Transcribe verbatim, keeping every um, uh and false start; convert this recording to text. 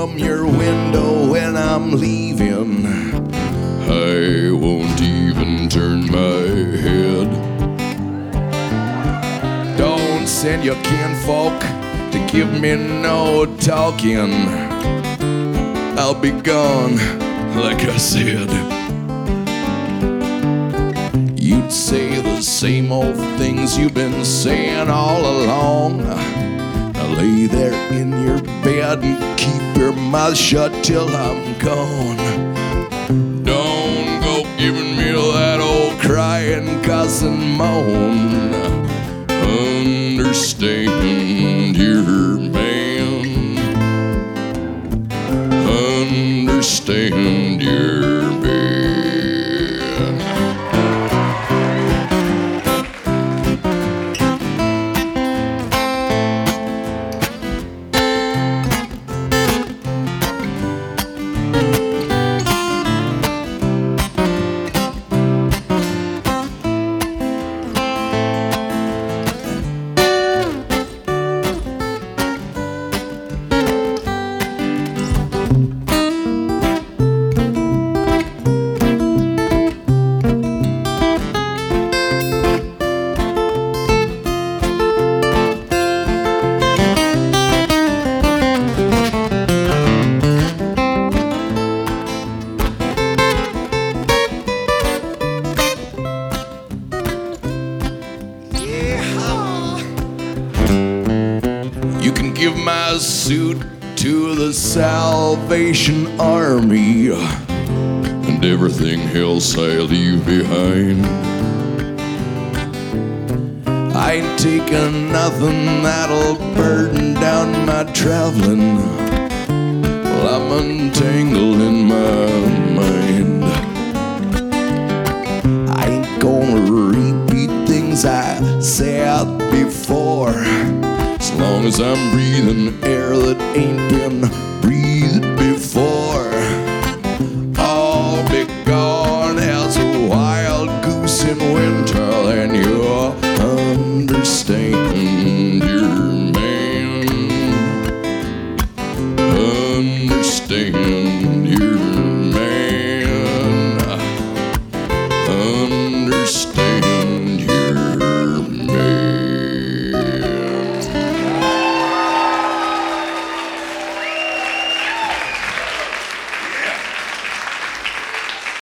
from your window when I'm leaving. I won't even turn my head. Don't send your kinfolk to give me no talking. I'll be gone, like I said. You'd say the same old things you've been saying all along. Now lay there in your bed and keep your mouth shut till I'm gone. Don't go giving me that old crying, cussing moan. Understand your man. Understand your man. You can give my suit to the Salvation Army, and everything else I leave behind. I ain't taking nothing that'll burden down my traveling. Well, I'm untangled in my mind. I ain't gonna repeat things I said before. As long as I'm breathing air that ain't been breathed before. I'll be gone as a wild goose in winter, and you'll understand your man. Understand